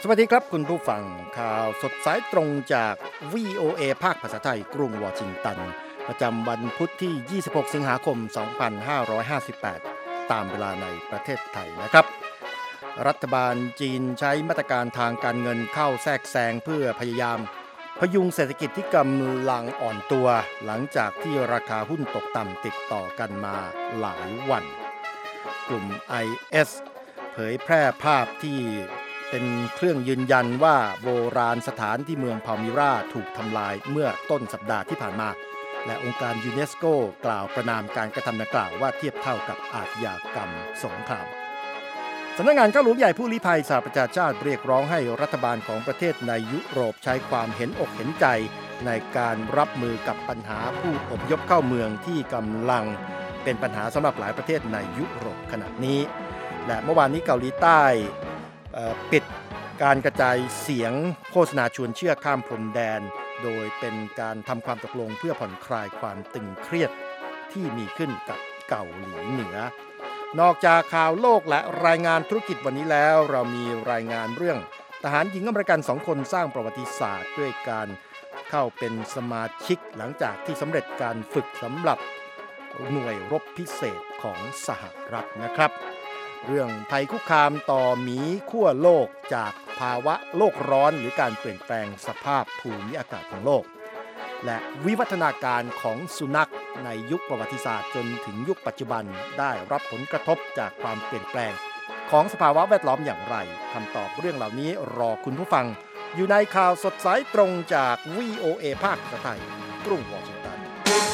สวัสดีครับคุณผู้ฟังข่าวสดสายตรงจาก VOA ภาคภาษาไทยกรุงวอชิงตันประจำวันพุธที่ 26 สิงหาคม 2558 ตามเวลาในประเทศไทยนะครับรัฐบาลจีนใช้มาตรการทางการเงินเข้าแทรกแซงเพื่อพยายามพยุงเศรษฐกิจที่กำลังอ่อนตัวหลังจากที่ราคาหุ้นตกต่ำติดต่อกันมาหลายวันกลุ่ม IS เผยแพร่ภาพที่เป็นเครื่องยืนยันว่าโบราณสถานที่เมืองพามิราถูกทำลายเมื่อต้นสัปดาห์ที่ผ่านมาและองค์การยูเนสโกกล่าวประนามการกระทำดังกล่าวว่าเทียบเท่ากับอาชญากรรมสงครามสำนักงานข้าหลวงใหญ่ผู้ลี้ภัยสหประชาชาติเรียกร้องให้รัฐบาลของประเทศในยุโรปใช้ความเห็นอกเห็นใจในการรับมือกับปัญหาผู้อพยพเข้าเมืองที่กำลังเป็นปัญหาสำหรับหลายประเทศในยุโรปขณะนี้และเมื่อวานนี้เกาหลีใต้ปิดการกระจายเสียงโฆษณาชวนเชื่อข้ามพรมแดนโดยเป็นการทำความตกลงเพื่อผ่อนคลายความตึงเครียดที่มีขึ้นกับเกาหลีเหนือนอกจากข่าวโลกและรายงานธุรกิจวันนี้แล้วเรามีรายงานเรื่องทหารหญิงอเมริกัน2 คนสร้างประวัติศาสตร์ด้วยการเข้าเป็นสมาชิกหลังจากที่สำเร็จการฝึกสำหรับหน่วยรบพิเศษของสหรัฐนะครับเรื่องภัยคุกคามต่อหมีขั้วโลกจากภาวะโลกร้อนหรือการเปลี่ยนแปลงสภาพภูมิอากาศของโลกและวิวัฒนาการของสุนัขในยุคประวัติศาสตร์จนถึงยุคปัจจุบันได้รับผลกระทบจากความเปลี่ยนแปลงของสภาวะแวดล้อมอย่างไรคำตอบเรื่องเหล่านี้รอคุณผู้ฟังอยู่ในข่าวสดสายตรงจาก VOA ภาคภาษาไทยกรุงวอชิงตัน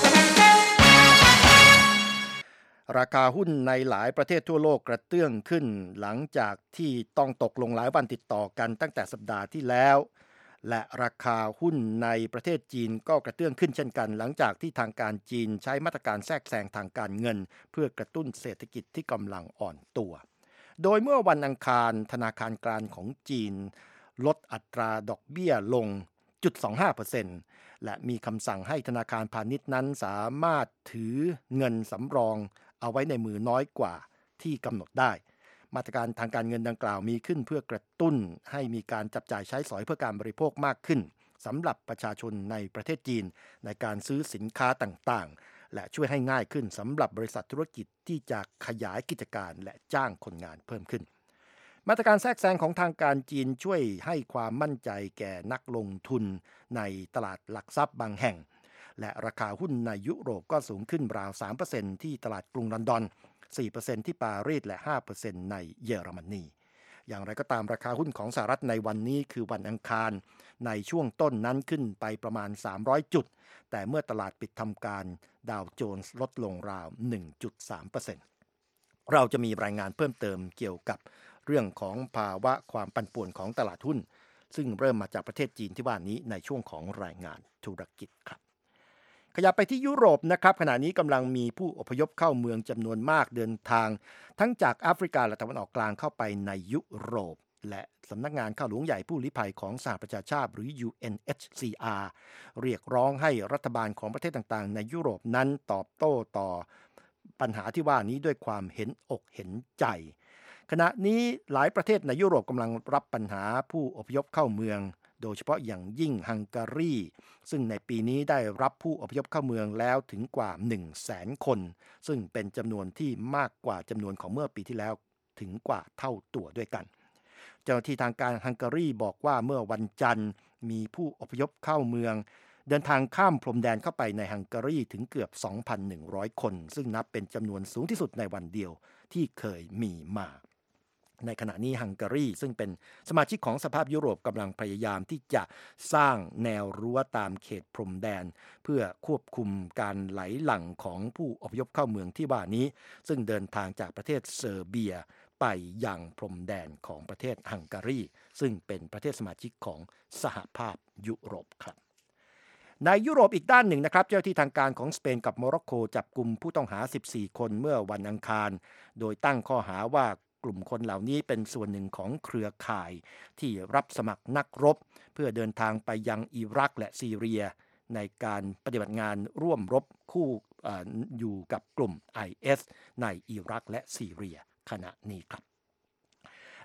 ราคาหุ้นในหลายประเทศทั่วโลกกระเตื้องขึ้นหลังจากที่ต้องตกลงหลายวันติดต่อกันตั้งแต่สัปดาห์ที่แล้วและราคาหุ้นในประเทศจีนก็กระเตื้องขึ้นเช่นกันหลังจากที่ทางการจีนใช้มาตรการแทรกแซงทางการเงินเพื่อกระตุ้นเศรษฐกิจที่กำลังอ่อนตัวโดยเมื่อวันอังคารธนาคารกลางของจีนลดอัตราดอกเบี้ยลง 0.25% และมีคำสั่งให้ธนาคารพาณิชย์นั้นสามารถถือเงินสำรองเอาไว้ในมือน้อยกว่าที่กำหนดได้มาตรการทางการเงินดังกล่าวมีขึ้นเพื่อกระตุ้นให้มีการจับจ่ายใช้สอยเพื่อการบริโภคมากขึ้นสำหรับประชาชนในประเทศจีนในการซื้อสินค้าต่างๆและช่วยให้ง่ายขึ้นสำหรับบริษัทธุรกิจที่จะขยายกิจการและจ้างคนงานเพิ่มขึ้นมาตรการแทรกแซงของทางการจีนช่วยให้ความมั่นใจแก่นักลงทุนในตลาดหลักทรัพย์บางแห่งและราคาหุ้นในยุโรปก็สูงขึ้นราว 3% ที่ตลาดกรุงลอนดอน 4% ที่ปารีสและ 5% ในเยอรมนีอย่างไรก็ตามราคาหุ้นของสหรัฐในวันนี้คือวันอังคารในช่วงต้นนั้นขึ้นไปประมาณ300จุดแต่เมื่อตลาดปิดทำการดาวโจนส์ลดลงราว 1.3% เราจะมีรายงานเพิ่มเติมเกี่ยวกับเรื่องของภาวะความปั่นป่วนของตลาดหุ้นซึ่งเริ่มมาจากประเทศจีนที่ว่านี้ในช่วงของรายงานธุรกิจครับขยับไปที่ยุโรปนะครับขณะนี้กำลังมีผู้อพยพเข้าเมืองจำนวนมากเดินทางทั้งจากแอฟริกาและตะวันออกกลางเข้าไปในยุโรปและสำนักงานข้าหลวงใหญ่ผู้ลี้ภัยของสหประชาชาติหรือ UNHCR เรียกร้องให้รัฐบาลของประเทศต่างๆในยุโรปนั้นตอบโต้ต่อปัญหาที่ว่านี้ด้วยความเห็นอกเห็นใจขณะนี้หลายประเทศในยุโรปกำลังรับปัญหาผู้อพยพเข้าเมืองโดยเฉพาะอย่างยิ่งฮังการีซึ่งในปีนี้ได้รับผู้อพยพเข้าเมืองแล้วถึงกว่า 100,000 คนซึ่งเป็นจำนวนที่มากกว่าจำนวนของเมื่อปีที่แล้วถึงกว่าเท่าตัวด้วยกันเจ้าหน้าที่ทางการฮังการีบอกว่าเมื่อวันจันทร์มีผู้อพยพเข้าเมืองเดินทางข้ามพรมแดนเข้าไปในฮังการีถึงเกือบ 2,100 คนซึ่งนับเป็นจำนวนสูงที่สุดในวันเดียวที่เคยมีมาในขณะนี้ฮังการีซึ่งเป็นสมาชิกของสภาพยุโรปกำลังพยายามที่จะสร้างแนวรั้วตามเขตพรมแดนเพื่อควบคุมการไหลหลั่งของผู้อพยพเข้าเมืองที่ว่านี้ซึ่งเดินทางจากประเทศเซอร์เบียไปยังพรมแดนของประเทศฮังการีซึ่งเป็นประเทศสมาชิกของสหภาพยุโรปครับในยุโรปอีกด้านหนึ่งนะครับเจ้าที่ทางการของสเปนกับโมร็อกโกจับกุมผู้ต้องหา14คนเมื่อวันอังคารโดยตั้งข้อหาว่ากลุ่มคนเหล่านี้เป็นส่วนหนึ่งของเครือข่ายที่รับสมัครนักรบเพื่อเดินทางไปยังอิรักและซีเรียในการปฏิบัติงานร่วมรบคู่อยู่กับกลุ่ม IS ในอิรักและซีเรียขณะนี้ครับ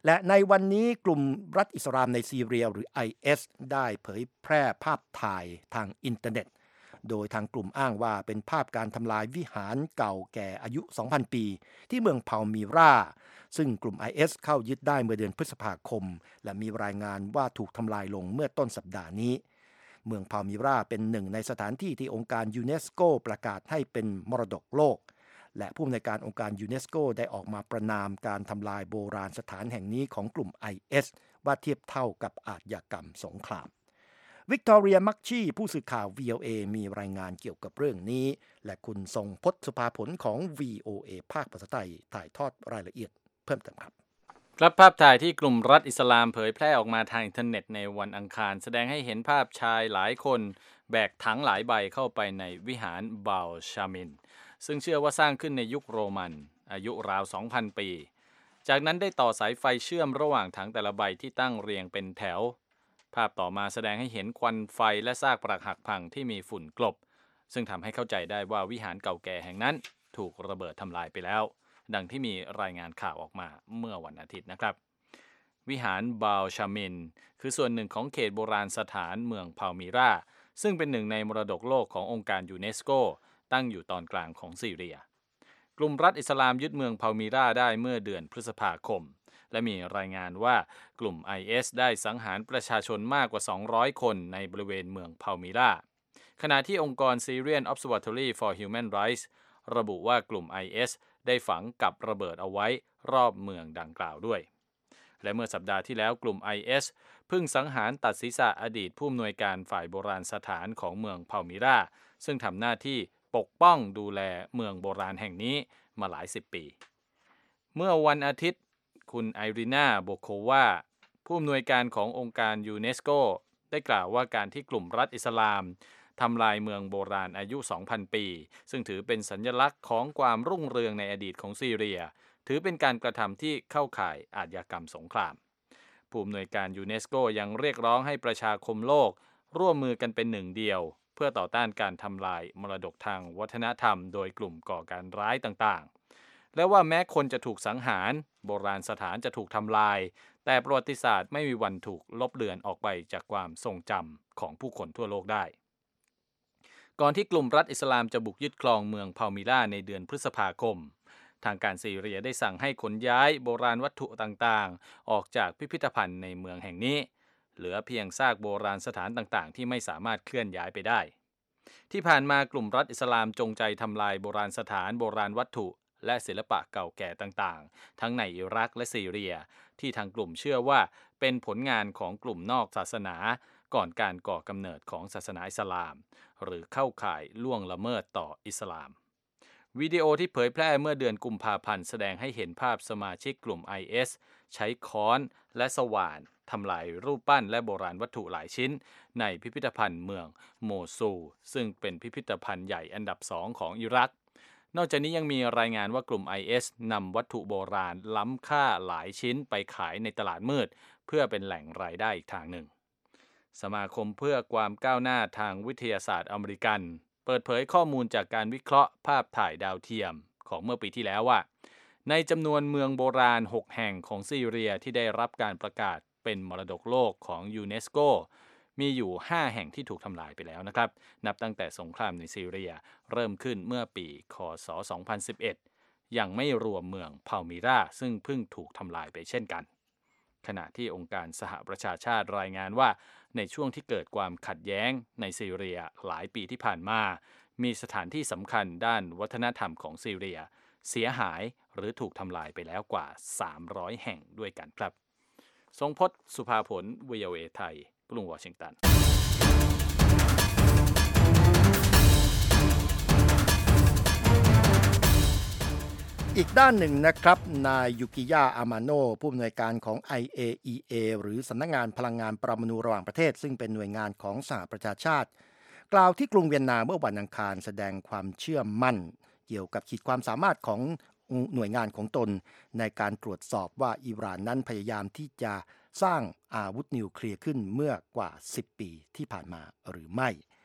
และในวันนี้กลุ่มรัฐอิสลามในซีเรียหรือ IS ได้เผยแพร่ภาพถ่ายทางอินเทอร์เน็ตโดยทางกลุ่มอ้างว่าเป็นภาพการทำลายวิหารเก่าแก่อายุ 2,000 ปีที่เมืองพาลมีราซึ่งกลุ่ม IS เข้ายึดได้เมื่อเดือนพฤษภาคมและมีรายงานว่าถูกทำลายลงเมื่อต้นสัปดาห์นี้เมืองพาลมีราเป็นหนึ่งในสถานที่ที่องค์การยูเนสโกประกาศให้เป็นมรดกโลกและผู้อำนวยการองค์การยูเนสโกได้ออกมาประณามการทำลายโบราณสถานแห่งนี้ของกลุ่ม IS ว่าเทียบเท่ากับอาชญากรรมสงครามวิกตอเรียมักชีผู้สื่อข่าว VOA มีรายงานเกี่ยวกับเรื่องนี้และคุณทรงพจน์สุภาผลของ VOA ภาคภาษาไทยถ่ายทอดรายละเอียดเพิ่มเติมครับครับภาพถ่ายที่กลุ่มรัฐอิสลามเผยแพร่ออกมาทางอินเทอร์เน็ตในวันอังคารแสดงให้เห็นภาพชายหลายคนแบกถังหลายใบเข้าไปในวิหารบาลชามินซึ่งเชื่อว่าสร้างขึ้นในยุคโรมันอายุราว 2,000 ปีจากนั้นได้ต่อสายไฟเชื่อมระหว่างถังแต่ละใบที่ตั้งเรียงเป็นแถวภาพต่อมาแสดงให้เห็นควันไฟและซากปรักหักพังที่มีฝุ่นกลบซึ่งทำให้เข้าใจได้ว่าวิหารเก่าแก่แห่งนั้นถูกระเบิดทำลายไปแล้วดังที่มีรายงานข่าวออกมาเมื่อวันอาทิตย์นะครับวิหารบาลชามินคือส่วนหนึ่งของเขตโบราณสถานเมืองพาลมีราซึ่งเป็นหนึ่งในมรดกโลกขององค์การยูเนสโกตั้งอยู่ตอนกลางของซีเรียกลุ่มรัฐอิสลามยึดเมืองพาลมีราได้เมื่อเดือนพฤษภาคมและมีรายงานว่ากลุ่ม IS ได้สังหารประชาชนมากกว่า 200 คนในบริเวณเมืองพาลมีราขณะที่องค์กร Syrian Observatory for Human Rights ระบุว่ากลุ่ม IS ได้ฝังกับระเบิดเอาไว้รอบเมืองดังกล่าวด้วยและเมื่อสัปดาห์ที่แล้วกลุ่ม IS เพิ่งสังหารตัดศีรษะอดีตผู้อำนวยการฝ่ายโบราณสถานของเมืองพาลมีราซึ่งทำหน้าที่ปกป้องดูแลเมืองโบราณแห่งนี้มาหลายสิบปีเมื่อวันอาทิตย์คุณไอรีนาโบโควาผู้อำนวยการขององค์การยูเนสโกได้กล่าวว่าการที่กลุ่มรัฐอิสลามทำลายเมืองโบราณอายุ 2,000 ปีซึ่งถือเป็นสัญลักษณ์ของความรุ่งเรืองในอดีตของซีเรียถือเป็นการกระทำที่เข้าข่ายอาชญากรรมสงครามผู้อำนวยการยูเนสโกยังเรียกร้องให้ประชาคมโลกร่วมมือกันเป็นหนึ่งเดียวเพื่อต่อต้านการทำลายมรดกทางวัฒนธรรมโดยกลุ่มก่อการร้ายต่างๆและว่าแม้คนจะถูกสังหารโบราณสถานจะถูกทำลายแต่ประวัติศาสตร์ไม่มีวันถูกลบเลือนออกไปจากความทรงจำของผู้คนทั่วโลกได้ก่อนที่กลุ่มรัฐอิสลามจะบุกยึดครองเมืองพาลมีราในเดือนพฤษภาคมทางการซีเรียได้สั่งให้ขนย้ายโบราณวัตถุต่างๆออกจากพิพิธภัณฑ์ในเมืองแห่งนี้เหลือเพียงซากโบราณสถานต่างๆที่ไม่สามารถเคลื่อนย้ายไปได้ที่ผ่านมากลุ่มรัฐอิสลามจงใจทำลายโบราณสถานโบราณวัตถุและศิลปะเก่าแก่ต่างๆทั้งในอิรักและซีเรียที่ทางกลุ่มเชื่อว่าเป็นผลงานของกลุ่มนอกศาสนาก่อนการก่อกำเนิดของศาสนาอิสลามหรือเข้าข่ายล่วงละเมิดต่ออิสลามวิดีโอที่เผยแพร่เมื่อเดือนกุมภาพันธ์แสดงให้เห็นภาพสมาชิกกลุ่ม IS ใช้ค้อนและสว่านทำลายรูปปั้นและโบราณวัตถุหลายชิ้นในพิพิธภัณฑ์เมืองโมซูลซึ่งเป็นพิพิธภัณฑ์ใหญ่อันดับ2ของอิรักนอกจากนี้ยังมีรายงานว่ากลุ่ม IS นำวัตถุโบราณล้ำค่าหลายชิ้นไปขายในตลาดมืดเพื่อเป็นแหล่งรายได้อีกทางหนึ่งสมาคมเพื่อความก้าวหน้าทางวิทยาศาสตร์อเมริกันเปิดเผยข้อมูลจากการวิเคราะห์ภาพถ่ายดาวเทียมของเมื่อปีที่แล้วว่าในจำนวนเมืองโบราณ6แห่งของซีเรียที่ได้รับการประกาศเป็นมรดกโลกของยูเนสโกมีอยู่5แห่งที่ถูกทำลายไปแล้วนะครับนับตั้งแต่สงครามในซีเรียเริ่มขึ้นเมื่อปีค.ศ. 2011ยังไม่รวมเมืองพาลมีราซึ่งเพิ่งถูกทำลายไปเช่นกันขณะที่องค์การสหประชาชาติรายงานว่าในช่วงที่เกิดความขัดแย้งในซีเรียหลายปีที่ผ่านมามีสถานที่สำคัญด้านวัฒนธรรมของซีเรียเสียหายหรือถูกทำลายไปแล้วกว่า300แห่งด้วยกันครับทรงพจน์สุภาผล VOA ไทยกรุงวอชิงตันอีกด้านหนึ่งนะครับนายยูกิยะอามาโนผู้อำนวยการของ IAEA หรือสำนักงานพลังงานปรมาณูระหว่างประเทศซึ่งเป็นหน่วยงานของสหประชาชาติกล่าวที่กรุงเวียนนาเมื่อวันอังคารแสดงความเชื่อมั่นเกี่ยวกับขีดความสามารถของหน่วยงานของตนในการตรวจสอบว่าอิหร่านนั้นพยายามที่จะสร้างอาวุธนิวเคลียร์ขึ้นเมื่อกว่า10 ปีที่ผ่านมาหรือไม่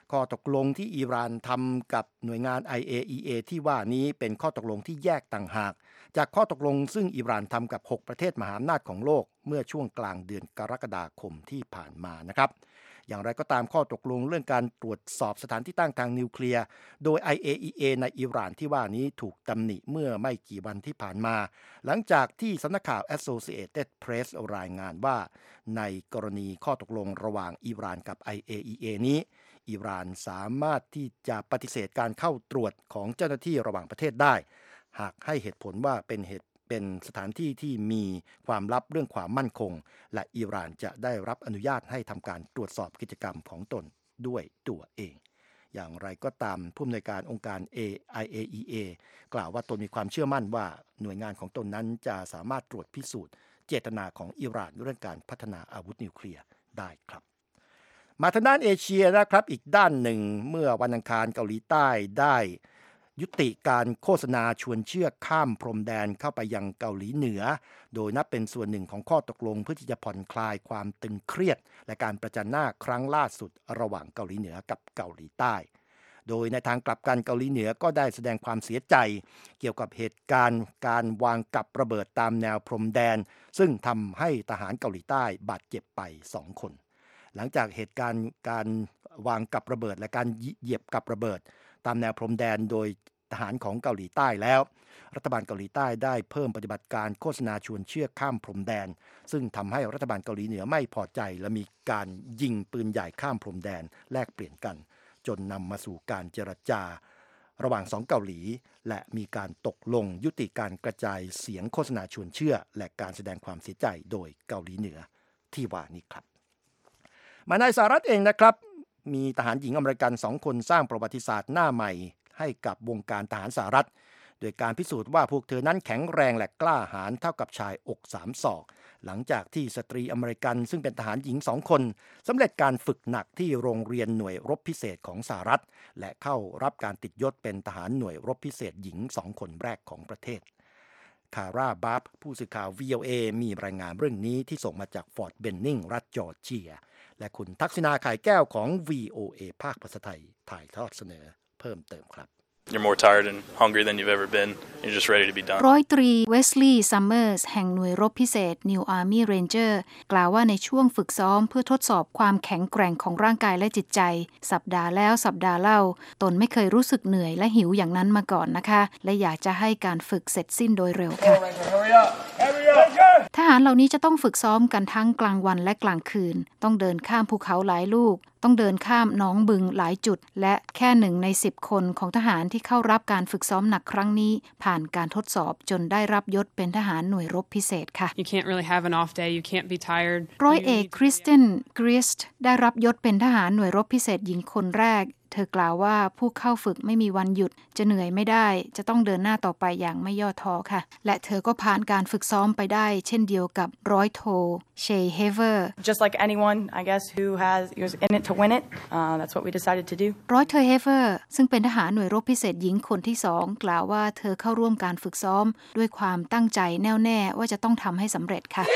ข้อตกลงที่อิหร่านทำกับหน่วยงาน IAEA ที่ว่านี้เป็นข้อตกลงที่แยกต่างหากจากข้อตกลงซึ่งอิหร่านทำกับ6ประเทศมหาอำนาจของโลกเมื่อช่วงกลางเดือนกรกฎาคมที่ผ่านมานะครับอย่างไรก็ตามข้อตกลงเรื่องการตรวจสอบสถานที่ตั้งทางนิวเคลียร์โดย IAEA ในอิหร่านที่ว่านี้ถูกตำหนิเมื่อไม่กี่วันที่ผ่านมาหลังจากที่สำนักข่าว Associated Press รายงานว่าในกรณีข้อตกลงระหว่างอิหร่านกับ IAEA นี้อิหร่านสามารถที่จะปฏิเสธการเข้าตรวจของเจ้าหน้าที่ระหว่างประเทศได้หากให้เหตุผลว่าเป็นสถานที่ที่มีความลับเรื่องความมั่นคงและอิหร่านจะได้รับอนุญาตให้ทำการตรวจสอบกิจกรรมของตนด้วยตัวเองอย่างไรก็ตามผู้อำนวยการองค์การ IAEA กล่าวว่าตนมีความเชื่อมั่นว่าหน่วยงานของตนนั้นจะสามารถตรวจพิสูจน์เจตนาของอิหร่านเรื่องการพัฒนาอาวุธนิวเคลียร์ได้ครับมาทางด้านเอเชียนะครับอีกด้านหนึ่งเมื่อวันอังคารเกาหลีใต้ได้ยุติการโฆษณาชวนเชื่อข้ามพรมแดนเข้าไปยังเกาหลีเหนือโดยนับเป็นส่วนหนึ่งของข้อตกลงเพื่อที่จะผ่อนคลายความตึงเครียดและการประจันหน้าครั้งล่าสุดระหว่างเกาหลีเหนือกับเกาหลีใต้โดยในทางกลับกันเกาหลีเหนือก็ได้แสดงความเสียใจเกี่ยวกับเหตุการณ์การวางกับระเบิดตามแนวพรมแดนซึ่งทำให้ทหารเกาหลีใต้บาดเจ็บไป2 คนหลังจากเหตุการณ์การวางกับระเบิดและการเหยียบกับระเบิดตามแนวพรมแดนโดยทหารของเกาหลีใต้แล้วรัฐบาลเกาหลีใต้ได้เพิ่มปฏิบัติการโฆษณาชวนเชื่อข้ามพรมแดนซึ่งทำให้รัฐบาลเกาหลีเหนือไม่พอใจและมีการยิงปืนใหญ่ข้ามพรมแดนแลกเปลี่ยนกันจนนำมาสู่การเจรจาระหว่าง2เกาหลีและมีการตกลงยุติการกระจายเสียงโฆษณาชวนเชื่อและการแสดงความเสียใจโดยเกาหลีเหนือที่ว่านี้ครับมาในสหรัฐเองนะครับมีทหารหญิงอเมริกัน2 คนสร้างประวัติศาสตร์หน้าใหม่ให้กับวงการทหารสหรัฐโดยการพิสูจน์ว่าพวกเธอนั้นแข็งแรงและกล้าหาญเท่ากับชายอก3 ศอกหลังจากที่สตรีอเมริกันซึ่งเป็นทหารหญิง2 คนสำเร็จการฝึกหนักที่โรงเรียนหน่วยรบพิเศษของสหรัฐและเข้ารับการติดยศเป็นทหารหน่วยรบพิเศษหญิง2 คนแรกของประเทศคาร่าบาร์บผู้สื่อข่าว VOA มีรายงานเรื่องนี้ที่ส่งมาจากฟอร์ตเบนนิงรัฐจอร์เจียและคุณทักษิณาไข่แก้วของ VOA ภาคภาษาไทยถ่ายทอดเสนอเพิ่มเติมครับ You're more tired and hungry than you've ever been. You're just ready to be done. ร้อยตรีเวสลีย์ซัมเมอร์สแห่งหน่วยรบพิเศษ New Army Ranger กล่าวว่าในช่วงฝึกซ้อมเพื่อทดสอบความแข็งแกร่งของร่างกายและจิตใจสัปดาห์แล้วสัปดาห์เล่าตนไม่เคยรู้สึกเหนื่อยและหิวอย่างนั้นมาก่อนนะคะและอยากจะให้การฝึกเสร็จสิ้นโดยเร็วค่ะทหารเหล่านี้จะต้องฝึกซ้อมกันทั้งกลางวันและกลางคืนต้องเดินข้ามภูเขาหลายลูกต้องเดินข้ามหนองบึงหลายจุดและแค่1 ใน 10 คนของทหารที่เข้ารับการฝึกซ้อมหนักครั้งนี้ผ่านการทดสอบจนได้รับยศเป็นทหารหน่วยรบพิเศษค่ะ You can't really have an off day. You can't be tired. ร้อยเอกคริสตินกริสต์ได้รับยศเป็นทหารหน่วยรบพิเศษหญิงคนแรกเธอกล่าวว่าผู้เข้าฝึกไม่มีวันหยุดจะเหนื่อยไม่ได้จะต้องเดินหน้าต่อไปอย่างไม่ย่อท้อค่ะและเธอก็ผ่านการฝึกซ้อมไปได้เช่นเดียวกับร้อยโทเชย์เฮเวอร์ Just like anyone, I guess, who's in it to win it. That's what we decided to do. ร้อยโทเฮเวอร์ซึ่งเป็นทหารหน่วยรบพิเศษหญิงคนที่2กล่าวว่าเธอเข้าร่วมการฝึกซ้อมด้วยความตั้งใจแน่วแน่ว่าจะต้องทำให้สำเร็จค่ะ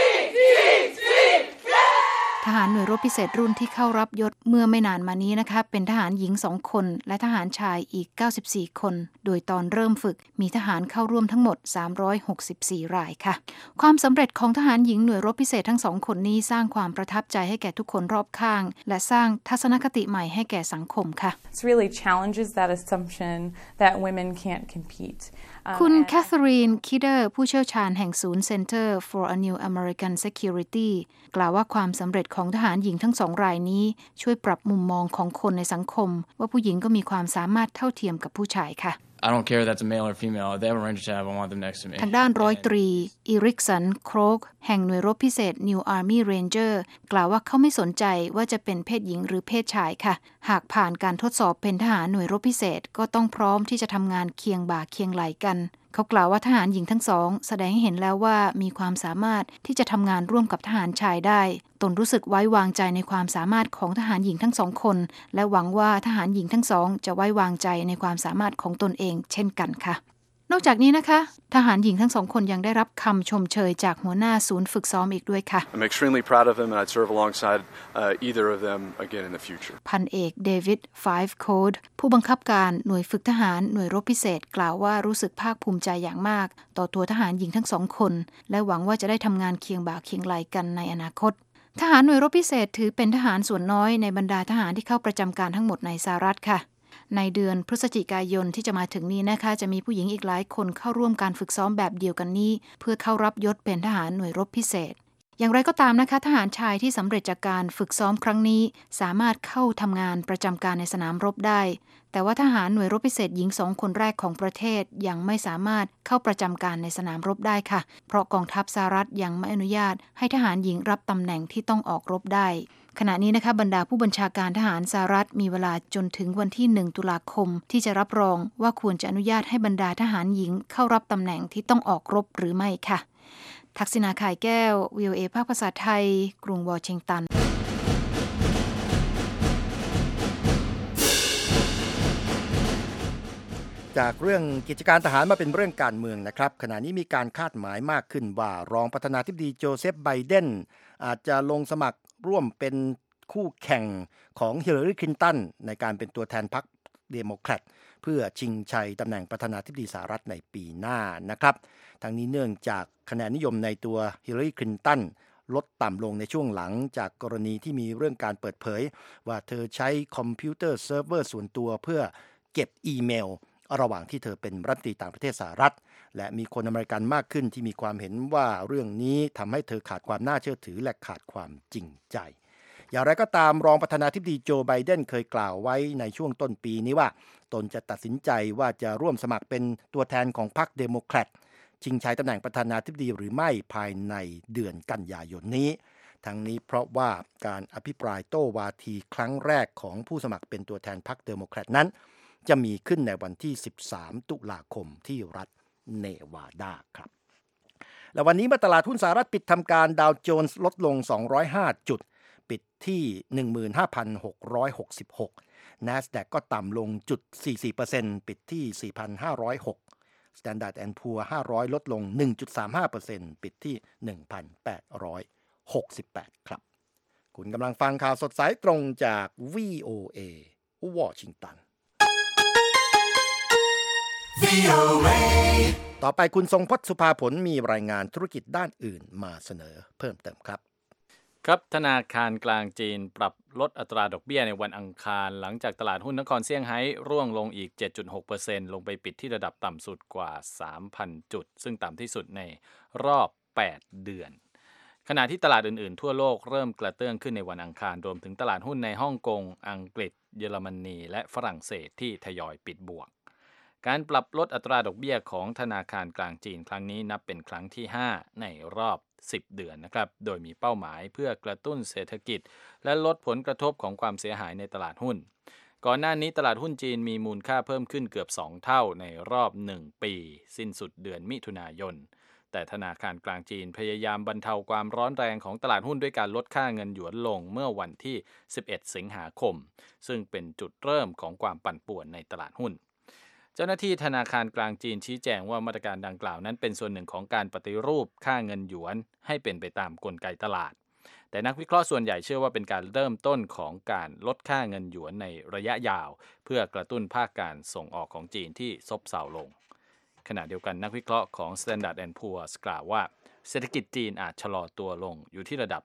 ทหารหน่วยรบพิเศษรุ่นที่เข้ารับยศเมื่อไม่นานมานี้นะคะเป็นทหารหญิง2 คนและทหารชายอีก94 คนโดยตอนเริ่มฝึกมีทหารเข้าร่วมทั้งหมด364 รายค่ะความสำเร็จของทหารหญิงหน่วยรบพิเศษทั้ง2 คนนี้สร้างความประทับใจให้แก่ทุกคนรอบข้างและสร้างทัศนคติใหม่ให้แก่สังคมค่ะ It really challenges that assumption that women can't compete. คุณแคทเธอรีนคิดเดอร์ผู้เชี่ยวชาญแห่งศูนย์ Center for a New American Security กล่าวว่าความสำเร็จของทหารหญิงทั้ง2 รายนี้ช่วยปรับมุมมองของคนในสังคมว่าผู้หญิงก็มีความสามารถเท่าเทียมกับผู้ชายค่ะ I don't care if that's a male or female. If they have a Ranger tab, I want them next to me. ทางด้านร้อยตรีอีริกสันโครกแห่งหน่วยรบพิเศษ New Army Ranger กล่าวว่าเขาไม่สนใจว่าจะเป็นเพศหญิงหรือเพศชายค่ะหากผ่านการทดสอบเป็นทหารหน่วยรบพิเศษก็ต้องพร้อมที่จะทำงานเคียงบ่าเคียงไหล่กันเขากล่าวว่าทหารหญิงทั้งสองแสดงให้เห็นแล้วว่ามีความสามารถที่จะทำงานร่วมกับทหารชายได้ตนรู้สึกไว้วางใจในความสามารถของทหารหญิงทั้ง2 คนและหวังว่าทหารหญิงทั้งสองจะไว้วางใจในความสามารถของตนเองเช่นกันค่ะนอกจากนี้นะคะทหารหญิงทั้ง2 คนยังได้รับคำชมเชยจากหัวหน้าศูนย์ฝึกซ้อมอีกด้วยค่ะ I'm extremely proud of them and I'd serve alongside either of them again in the future. พันเอกเดวิดไฟฟ์โคดผู้บังคับการหน่วยฝึกทหารหน่วยรบพิเศษกล่าวว่ารู้สึกภาคภูมิใจอย่างมากต่อตัวทหารหญิงทั้ง2 คนและหวังว่าจะได้ทำงานเคียงบ่าเคียงไหลกันในอนาคตทหารหน่วยรบพิเศษถือเป็นทหารส่วนน้อยในบรรดาทหารที่เข้าประจำการทั้งหมดในสหรัฐค่ะในเดือนพฤศจิกายนที่จะมาถึงนี้นะคะจะมีผู้หญิงอีกหลายคนเข้าร่วมการฝึกซ้อมแบบเดียวกันนี้เพื่อเข้ารับยศเป็นทหารหน่วยรบพิเศษอย่างไรก็ตามนะคะทหารชายที่สำเร็จจากการฝึกซ้อมครั้งนี้สามารถเข้าทำงานประจำการในสนามรบได้แต่ว่าทหารหน่วยรบพิเศษหญิง2 คนแรกของประเทศยังไม่สามารถเข้าประจำการในสนามรบได้ค่ะเพราะกองทัพสหรัฐยังไม่อนุญาตให้ทหารหญิงรับตำแหน่งที่ต้องออกรบได้ขณะนี้นะคะบรรดาผู้บัญชาการทหารสหรัฐมีเวลาจนถึงวันที่1 ตุลาคมที่จะรับรองว่าควรจะอนุญาตให้บรรดาทหารหญิงเข้ารับตำแหน่งที่ต้องออกรบหรือไม่ค่ะทักษิณา ข่ายแก้ว VOA ภาคภาษาไทยกรุงวอชิงตันจากเรื่องกิจการทหารมาเป็นเรื่องการเมืองนะครับขณะนี้มีการคาดหมายมากขึ้นว่ารองประธานาธิบดีโจเซฟไบเดนอาจจะลงสมัครร่วมเป็นคู่แข่งของฮิลลารีคลินตันในการเป็นตัวแทนพรรคเดโมแครตเพื่อชิงชัยตำแหน่งประธานาธิบดีสหรัฐในปีหน้านะครับทั้งนี้เนื่องจากคะแนนนิยมในตัวฮิลลารีคลินตันลดต่ำลงในช่วงหลังจากกรณีที่มีเรื่องการเปิดเผยว่าเธอใช้คอมพิวเตอร์เซิร์ฟเวอร์ส่วนตัวเพื่อเก็บอีเมลระหว่างที่เธอเป็นรัฐมนตรีต่างประเทศสหรัฐและมีคนอเมริกันมากขึ้นที่มีความเห็นว่าเรื่องนี้ทำให้เธอขาดความน่าเชื่อถือและขาดความจริงใจอย่างไรก็ตามรองประธานาธิบดีโจไบเดนเคยกล่าวไว้ในช่วงต้นปีนี้ว่าตนจะตัดสินใจว่าจะร่วมสมัครเป็นตัวแทนของพรรคเดโมแครตชิงชัยตำแหน่งประธานาธิบดีหรือไม่ภายในเดือนกันยายนนี้ทั้งนี้เพราะว่าการอภิปรายโต้วาทีครั้งแรกของผู้สมัครเป็นตัวแทนพรรคเดโมแครตนั้นจะมีขึ้นในวันที่13 ตุลาคมที่รัฐเนวาดาครับและวันนี้เมื่อตลาดหุ้นสหรัฐปิดทำการดาวโจนส์ลดลง205จุดปิดที่ 15,666 NASDAQ ก็ต่ำลง 0.44% ปิดที่ 4,506 Standard & Poor's 500ลดลง 1.35% ปิดที่ 1,868 ครับคุณกำลังฟังข่าวสดสายตรงจาก VOA วอชิงตันต่อไปคุณทรงพจน์สุภาผลมีรายงานธุรกิจด้านอื่นมาเสนอเพิ่มเติมครับครับธนาคารกลางจีนปรับลดอัตราดอกเบี้ยในวันอังคารหลังจากตลาดหุ้นนครเซี่ยงไฮ้ร่วงลงอีก 7.6% ลงไปปิดที่ระดับต่ำสุดกว่า 3,000 จุดซึ่งต่ำที่สุดในรอบ 8 เดือนขณะที่ตลาดอื่นๆทั่วโลกเริ่มกระเตื้องขึ้นในวันอังคารรวมถึงตลาดหุ้นในฮ่องกงอังกฤษเยอรมนีและฝรั่งเศสที่ทยอยปิดบวกการปรับลดอัตราดอกเบี้ยของธนาคารกลางจีนครั้งนี้นับเป็นครั้งที่ 5 ในรอบ 10 เดือนนะครับโดยมีเป้าหมายเพื่อกระตุ้นเศรษฐกิจและลดผลกระทบของความเสียหายในตลาดหุ้นก่อนหน้านี้ตลาดหุ้นจีนมีมูลค่าเพิ่มขึ้นเกือบ 2 เท่าในรอบ 1 ปีสิ้นสุดเดือนมิถุนายนแต่ธนาคารกลางจีนพยายามบรรเทาความร้อนแรงของตลาดหุ้นด้วยการลดค่าเงินหยวนลงเมื่อวันที่ 11 สิงหาคมซึ่งเป็นจุดเริ่มของความปั่นป่วนในตลาดหุ้นเจ้าหน้าที่ธนาคารกลางจีนชี้แจงว่ามาตรการดังกล่าวนั้นเป็นส่วนหนึ่งของการปฏิรูปค่าเงินหยวนให้เป็นไปตามกลไกตลาดแต่นักวิเคราะห์ส่วนใหญ่เชื่อว่าเป็นการเริ่มต้นของการลดค่าเงินหยวนในระยะยาวเพื่อกระตุ้นภาคการส่งออกของจีนที่ซบเซาลงขณะเดียวกันนักวิเคราะห์ของ Standard & Poor's กล่าวว่าเศรษฐกิจจีนอาจชะลอตัวลงอยู่ที่ระดับ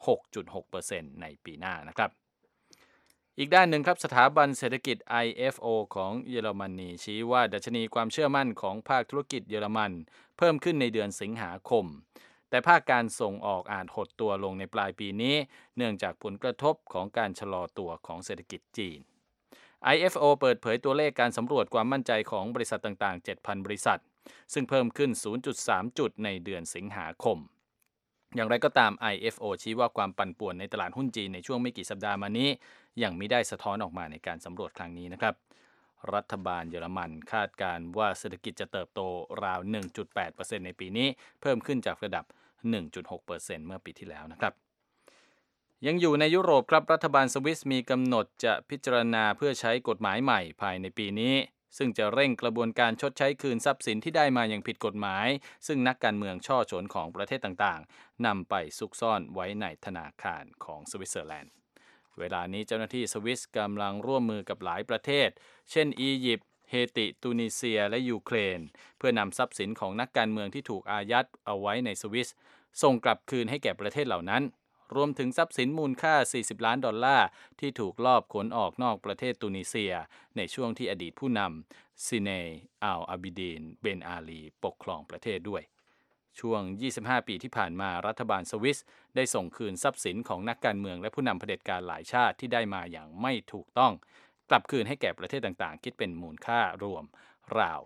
6.6% ในปีหน้านะครับอีกด้านหนึ่งครับสถาบันเศรษฐกิจ IFO ของเยอรมนีชี้ว่าดัชนีความเชื่อมั่นของภาคธุรกิจเยอรมันเพิ่มขึ้นในเดือนสิงหาคมแต่ภาคการส่งออกอาจหดตัวลงในปลายปีนี้เนื่องจากผลกระทบของการชะลอตัวของเศรษฐกิจจีน IFO เปิดเผยตัวเลขการสำรวจความมั่นใจของบริษัทต่างๆ 7,000 บริษัทซึ่งเพิ่มขึ้น 0.3 จุดในเดือนสิงหาคมอย่างไรก็ตาม IFO ชี้ว่าความปั่นป่วนในตลาดหุ้นจีนในช่วงไม่กี่สัปดาห์มานี้ยังไม่ได้สะท้อนออกมาในการสำรวจครั้งนี้นะครับรัฐบาลเยอรมันคาดการณ์ว่าเศรษฐกิจจะเติบโตราว 1.8% ในปีนี้เพิ่มขึ้นจากระดับ 1.6% เมื่อปีที่แล้วนะครับยังอยู่ในยุโรปครับรัฐบาลสวิสมีกำหนดจะพิจารณาเพื่อใช้กฎหมายใหม่ภายในปีนี้ซึ่งจะเร่งกระบวนการชดใช้คืนทรัพย์สินที่ได้มาอย่างผิดกฎหมายซึ่งนักการเมืองช่อฉนของประเทศต่างๆนำไปซุกซ่อนไว้ในธนาคารของสวิตเซอร์แลนด์เวลานี้เจ้าหน้าที่สวิสกำลังร่วมมือกับหลายประเทศเช่นอียิปต์เฮติตูนิเซียและยูเครนเพื่อนำทรัพย์สินของนักการเมืองที่ถูกอายัดเอาไว้ในสวิสส่งกลับคืนให้แก่ประเทศเหล่านั้นรวมถึงทรัพย์สินมูลค่า$40 ล้านที่ถูกลอบขนออกนอกประเทศตูนิเซียในช่วงที่อดีตผู้นำซิเนอัลอาบิดีนเบนอาลีปกครองประเทศด้วยช่วง25 ปีที่ผ่านมารัฐบาลสวิสได้ส่งคืนทรัพย์สินของนักการเมืองและผู้นำเผด็จการหลายชาติที่ได้มาอย่างไม่ถูกต้องกลับคืนให้แก่ประเทศต่างๆคิดเป็นมูลค่ารวมราว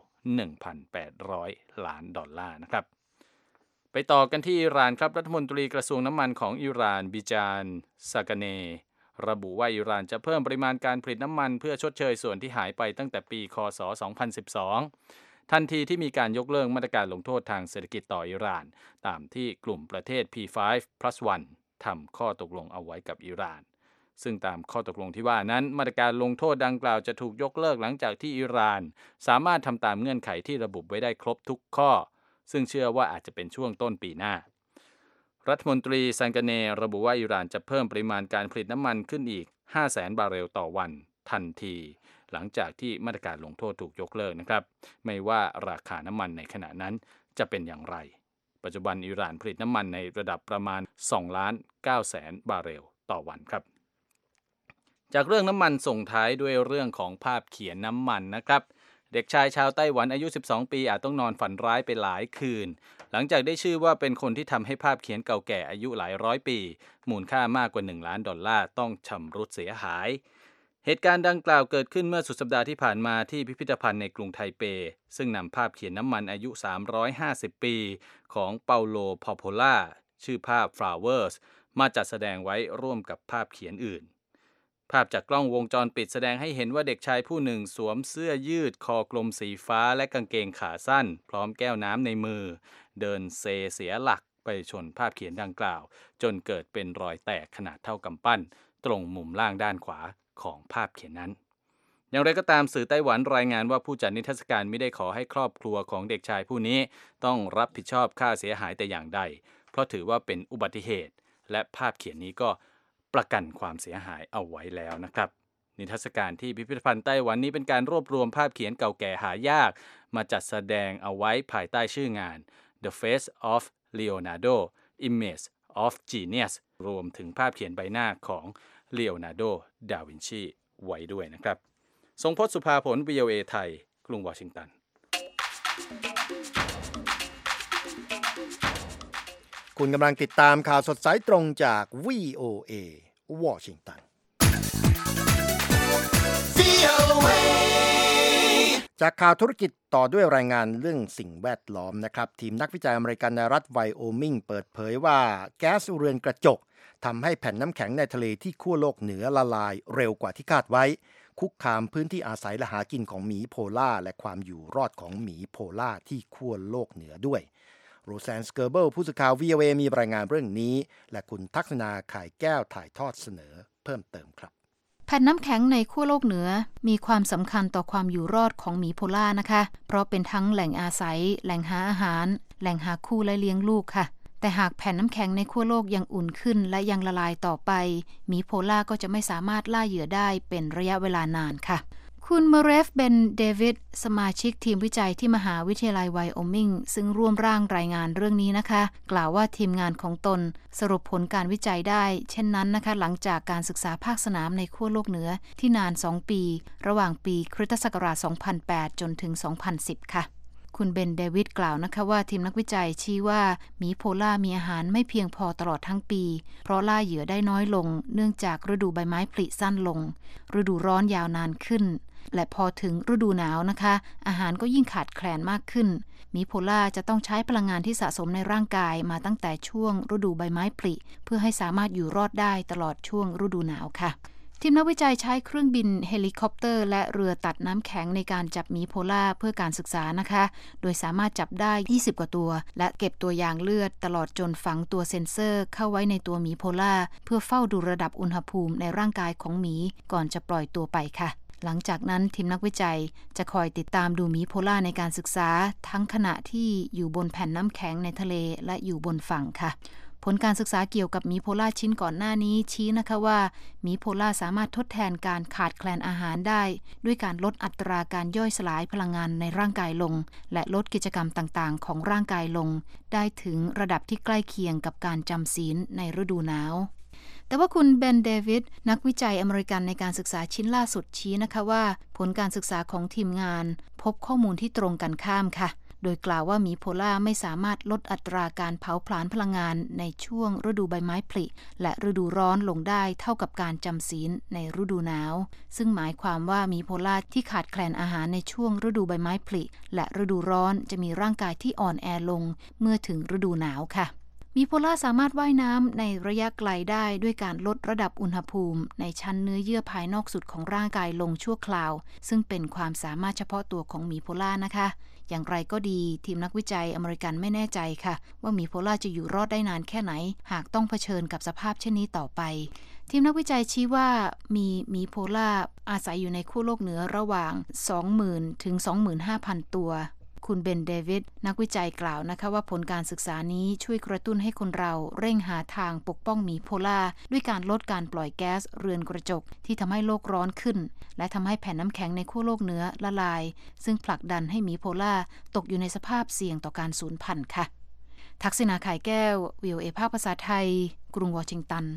1,800 ล้านดอลลาร์นะครับไปต่อกันที่อิหร่านครับรัฐมนตรีกระทรวงน้ำมันของอิหร่านบิจานซากาเนระบุว่าอิหร่านจะเพิ่มปริมาณการผลิตน้ำมันเพื่อชดเชยส่วนที่หายไปตั้งแต่ปีคศ2012ทันทีที่มีการยกเลิกมาตรการลงโทษทางเศรษฐกิจต่ออิหร่านตามที่กลุ่มประเทศ P5+1 ทำข้อตกลงเอาไว้กับอิหร่านซึ่งตามข้อตกลงที่ว่านั้นมาตรการลงโทษดังกล่าวจะถูกยกเลิกหลังจากที่อิหร่านสามารถทำตามเงื่อนไขที่ระบุไว้ได้ครบทุกข้อซึ่งเชื่อว่าอาจจะเป็นช่วงต้นปีหน้ารัฐมนตรีซังกาเนระบุว่าอิหร่านจะเพิ่มปริมาณการผลิตน้ำมันขึ้นอีก 500,000 บาร์เรลต่อวันทันทีหลังจากที่มาตรการลงโทษถูกยกเลิกนะครับไม่ว่าราคาน้ำมันในขณะนั้นจะเป็นอย่างไรปัจจุบันอิหร่านผลิตน้ำมันในระดับประมาณ 2,900,000 บาร์เรลต่อวันครับจากเรื่องน้ำมันส่งท้ายด้วยเรื่องของภาพเขียนน้ำมันนะครับเด็กชายชาวไต้หวันอายุ12 ปีอาจต้องนอนฝันร้ายไปหลายคืนหลังจากได้ชื่อว่าเป็นคนที่ทำให้ภาพเขียนเก่าแก่อายุหลายร้อยปีมูลค่ามากกว่า$1 ล้านต้องชำรุดเสียหายเหตุการณ์ดังกล่าวเกิดขึ้นเมื่อสุดสัปดาห์ที่ผ่านมาที่พิพิธภัณฑ์ในกรุงไทเปซึ่งนำภาพเขียนน้ำมันอายุ350 ปีของเปาโลพอโพล่าชื่อภาพ Flowers มาจัดแสดงไว้ร่วมกับภาพเขียนอื่นภาพจากกล้องวงจรปิดแสดงให้เห็นว่าเด็กชายผู้หนึ่งสวมเสื้อยืดคอกลมสีฟ้าและกางเกงขาสั้นพร้อมแก้วน้ำในมือเดินเสียหลักไปชนภาพเขียนดังกล่าวจนเกิดเป็นรอยแตกขนาดเท่ากำปั้นตรงมุมล่างด้านขวาของภาพเขียนนั้นอย่างไรก็ตามสื่อไต้หวันรายงานว่าผู้จัดนิทรรศการไม่ได้ขอให้ครอบครัวของเด็กชายผู้นี้ต้องรับผิดชอบค่าเสียหายแต่อย่างใดเพราะถือว่าเป็นอุบัติเหตุและภาพเขียนนี้ก็ประกันความเสียหายเอาไว้แล้วนะครับนิทรรศการที่พิพิธภัณฑ์ไต้หวันนี้เป็นการรวบรวมภาพเขียนเก่าแก่หายากมาจัดแสดงเอาไว้ภายใต้ชื่องาน The Face of Leonardo Image of Genius รวมถึงภาพเขียนใบหน้าของ Leonardo da Vinci ไว้ด้วยนะครับทรงพจน์สุภาผล VOA ไทยกรุงวอชิงตันคุณกำลังติดตามข่าวสดสายตรงจาก VOA วอชิงตัน จากข่าวธุรกิจต่อด้วยรายงานเรื่องสิ่งแวดล้อมนะครับทีมนักวิจัยอเมริกันในรัฐไวโอมิงเปิดเผยว่าแก๊สเรือนกระจกทำให้แผ่นน้ำแข็งในทะเลที่ขั้วโลกเหนือละลายเร็วกว่าที่คาดไว้คุกคามพื้นที่อาศัยและหากินของหมีโพล่าและความอยู่รอดของหมีโพล่าที่ขั้วโลกเหนือด้วยโรแซน สเกอร์เบิลผู้สื่อข่าว VOA มีรายงานเรื่องนี้และคุณทักษณาข่ายแก้วถ่ายทอดเสนอเพิ่มเติมครับแผ่นน้ำแข็งในขั้วโลกเหนือมีความสำคัญต่อความอยู่รอดของหมีโพล่านะคะเพราะเป็นทั้งแหล่งอาศัยแหล่งหาอาหารแหล่งหาคู่และเลี้ยงลูกค่ะแต่หากแผ่นน้ำแข็งในขั้วโลกยังอุ่นขึ้นและยังละลายต่อไปหมีโพล่าก็จะไม่สามารถล่าเหยื่อได้เป็นระยะเวลานานค่ะคุณเมเรฟเบนเดวิดสมาชิกทีมวิจัยที่มหาวิทยาลัยไวโอมิงซึ่งร่วมร่างรายงานเรื่องนี้นะคะกล่าวว่าทีมงานของตนสรุปผลการวิจัยได้เช่นนั้นนะคะหลังจากการศึกษาภาคสนามในขั้วโลกเหนือที่นาน2ปีระหว่างปีคริสตศักราช2008จนถึง2010ค่ะคุณเบนเดวิดกล่าวนะคะว่าทีมนักวิจัยชี้ว่าหมีโพล่ามีอาหารไม่เพียงพอตลอดทั้งปีเพราะล่าเหยื่อได้น้อยลงเนื่องจากฤดูใบไม้ผลิสั้นลงฤดูร้อนยาวนานขึ้นและพอถึงฤดูหนาวนะคะอาหารก็ยิ่งขาดแคลนมากขึ้นหมีโพล่าจะต้องใช้พลังงานที่สะสมในร่างกายมาตั้งแต่ช่วงฤดูใบไม้ผลิเพื่อให้สามารถอยู่รอดได้ตลอดช่วงฤดูหนาวค่ะทีมนักวิจัยใช้เครื่องบินเฮลิคอปเตอร์และเรือตัดน้ำแข็งในการจับหมีโพล่าเพื่อการศึกษานะคะโดยสามารถจับได้20กว่าตัวและเก็บตัวอย่างเลือดตลอดจนฝังตัวเซ็นเซอร์เข้าไว้ในตัวหมีโพล่าเพื่อเฝ้าดูระดับอุณหภูมิในร่างกายของหมีก่อนจะปล่อยตัวไปค่ะหลังจากนั้นทีมนักวิจัยจะคอยติดตามดูหมีโพล่าในการศึกษาทั้งขณะที่อยู่บนแผ่นน้ำแข็งในทะเลและอยู่บนฝั่งค่ะผลการศึกษาเกี่ยวกับหมีโพล่าชิ้นก่อนหน้านี้ชี้นะคะว่าหมีโพล่าสามารถทดแทนการขาดแคลนอาหารได้ด้วยการลดอัตราการย่อยสลายพลังงานในร่างกายลงและลดกิจกรรมต่างๆของร่างกายลงได้ถึงระดับที่ใกล้เคียงกับการจำศีลในฤดูหนาวแต่ว่าคุณเบนเดวิดนักวิจัยอเมริกันในการศึกษาชิ้นล่าสุดชี้นะคะว่าผลการศึกษาของทีมงานพบข้อมูลที่ตรงกันข้ามค่ะโดยกล่าวว่าหมีโพล่าไม่สามารถลดอัตราการเผาผลาญพลังงานในช่วงฤดูใบไม้ผลิและฤดูร้อนลงได้เท่ากับการจำศีลในฤดูหนาวซึ่งหมายความว่าหมีโพล่าที่ขาดแคลนอาหารในช่วงฤดูใบไม้ผลิและฤดูร้อนจะมีร่างกายที่อ่อนแอลงเมื่อถึงฤดูหนาวค่ะหมีโพล่าสามารถว่ายน้ำในระยะไกลได้ด้วยการลดระดับอุณหภูมิในชั้นเนื้อเยื่อภายนอกสุดของร่างกายลงชั่วคราวซึ่งเป็นความสามารถเฉพาะตัวของหมีโพล่านะคะอย่างไรก็ดีทีมนักวิจัยอเมริกันไม่แน่ใจค่ะว่าหมีโพล่าจะอยู่รอดได้นานแค่ไหนหากต้องเผชิญกับสภาพเช่นนี้ต่อไปทีมนักวิจัยชี้ว่ามีหมีโพล่าอาศัยอยู่ในขั้วโลกเหนือระหว่าง 20,000 ถึง 25,000 ตัวคุณเบนเดวิดนักวิจัยกล่าวนะคะว่าผลการศึกษานี้ช่วยกระตุ้นให้คนเราเร่งหาทางปกป้องหมีโพล่าด้วยการลดการปล่อยแก๊สเรือนกระจกที่ทำให้โลกร้อนขึ้นและทำให้แผ่นน้ำแข็งในขั้วโลกเหนือละลายซึ่งผลักดันให้หมีโพล่าตกอยู่ในสภาพเสี่ยงต่อการสูญพันธุ์ค่ะทักษิณาข่ายแก้ว VOA ภาคภาษาไทยกรุงวอชิงตัน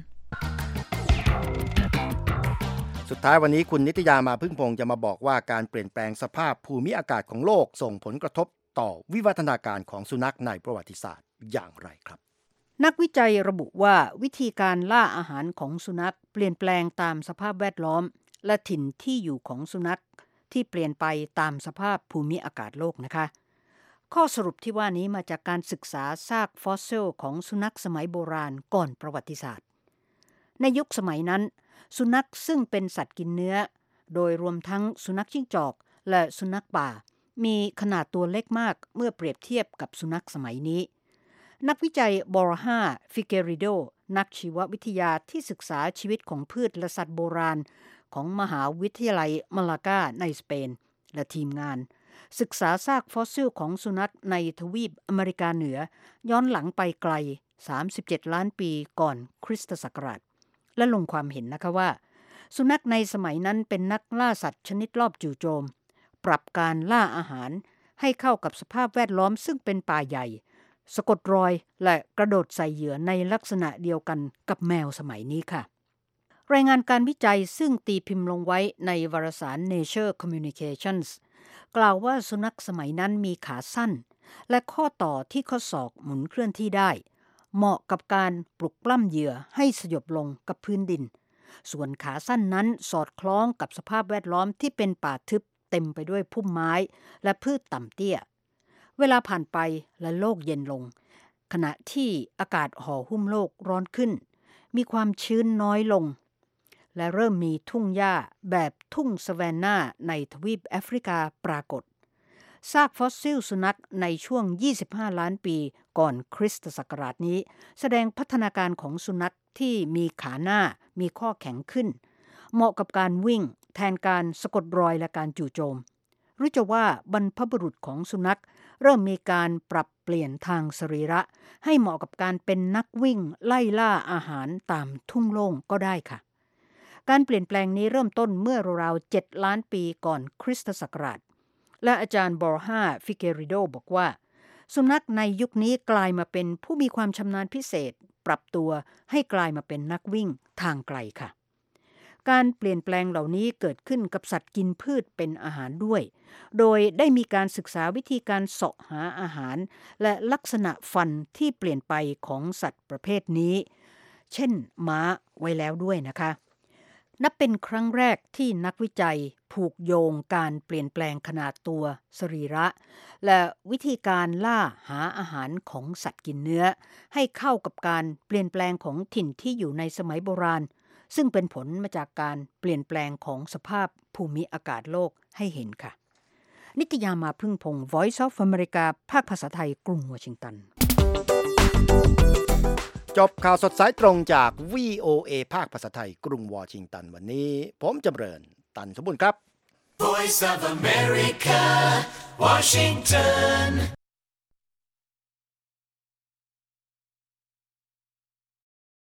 สุดท้ายวันนี้คุณนิตยามาพึ่งพงษ์จะมาบอกว่าการเปลี่ยนแปลงสภาพภูมิอากาศของโลกส่งผลกระทบต่อวิวัฒนาการของสุนัขในประวัติศาสตร์อย่างไรครับนักวิจัยระบุว่าวิธีการล่าอาหารของสุนัขเปลี่ยนแปลงตามสภาพแวดล้อมและถิ่นที่อยู่ของสุนัขที่เปลี่ยนไปตามสภาพภูมิอากาศโลกนะคะข้อสรุปที่ว่านี้มาจากการศึกษาซากฟอสซิลของสุนัขสมัยโบราณก่อนประวัติศาสตร์ในยุคสมัยนั้นสุนัขซึ่งเป็นสัตว์กินเนื้อโดยรวมทั้งสุนัขจิ้งจอกและสุนัขป่ามีขนาดตัวเล็กมากเมื่อเปรียบเทียบกับสุนัขสมัยนี้นักวิจัยบอร์ฮาฟิเกริโดนักชีววิทยาที่ศึกษาชีวิตของพืชและสัตว์โบราณของมหาวิทยาลัยมาลากาในสเปนและทีมงานศึกษาซากฟอสซิลของสุนัขในทวีปอเมริกาเหนือย้อนหลังไปไกล37ล้านปีก่อนคริสตศักราชและลงความเห็นนะคะว่าสุนัขในสมัยนั้นเป็นนักล่าสัตว์ชนิดรอบจู่โจมปรับการล่าอาหารให้เข้ากับสภาพแวดล้อมซึ่งเป็นป่าใหญ่สะกดรอยและกระโดดใส่เหยื่อในลักษณะเดียวกันกับแมวสมัยนี้ค่ะรายงานการวิจัยซึ่งตีพิมพ์ลงไว้ในวารสาร Nature Communications กล่าวว่าสุนัขสมัยนั้นมีขาสั้นและข้อต่อที่ข้อศอกหมุนเคลื่อนที่ได้เหมาะกับการปลุกปล้ำเหยื่อให้สยบลงกับพื้นดินส่วนขาสั้นนั้นสอดคล้องกับสภาพแวดล้อมที่เป็นป่าทึบเต็มไปด้วยพุ่มไม้และพืชต่ำเตี้ยเวลาผ่านไปและโลกเย็นลงขณะที่อากาศห่อหุ้มโลกร้อนขึ้นมีความชื้นน้อยลงและเริ่มมีทุ่งหญ้าแบบทุ่งสแวนนาในทวีปแอฟริกาปรากฏซากฟอสซิลสุนัขในช่วง25ล้านปีก่อนคริสตศักราชนี้แสดงพัฒนาการของสุนัขที่มีขาหน้ามีข้อแข็งขึ้นเหมาะกับการวิ่งแทนการสะกดรอยและการจู่โจมหรือจะว่าบรรพบุรุษของสุนัขเริ่มมีการปรับเปลี่ยนทางสรีระให้เหมาะกับการเป็นนักวิ่งไล่ล่าอาหารตามทุ่งโล่งก็ได้ค่ะการเปลี่ยนแปลงนี้เริ่มต้นเมื่อราวๆ7ล้านปีก่อนคริสตศักราชและอาจารย์บอร์ฮาฟิเกริโดบอกว่าสุนัขในยุคนี้กลายมาเป็นผู้มีความชำนาญพิเศษปรับตัวให้กลายมาเป็นนักวิ่งทางไกลค่ะการเปลี่ยนแปลงเหล่านี้เกิดขึ้นกับสัตว์กินพืชเป็นอาหารด้วยโดยได้มีการศึกษาวิธีการเสาะหาอาหารและลักษณะฟันที่เปลี่ยนไปของสัตว์ประเภทนี้เช่นม้าไว้แล้วด้วยนะคะนับเป็นครั้งแรกที่นักวิจัยผูกโยงการเปลี่ยนแปลงขนาดตัวสรีระและวิธีการล่าหาอาหารของสัตว์กินเนื้อให้เข้ากับการเปลี่ยนแปลงของถิ่นที่อยู่ในสมัยโบราณซึ่งเป็นผลมาจากการเปลี่ยนแปลงของสภาพภูมิอากาศโลกให้เห็นค่ะนิตยามาพึ่งพงษ์ Voice of America ภาคภาษาไทยกรุงวอชิงตันจบข่าวสดสายตรงจาก VOA ภาคภาษาไทยกรุงวอชิงตันวันนี้ผมจำเริญตันสมบูรณ์ครับ Voice of America, Washington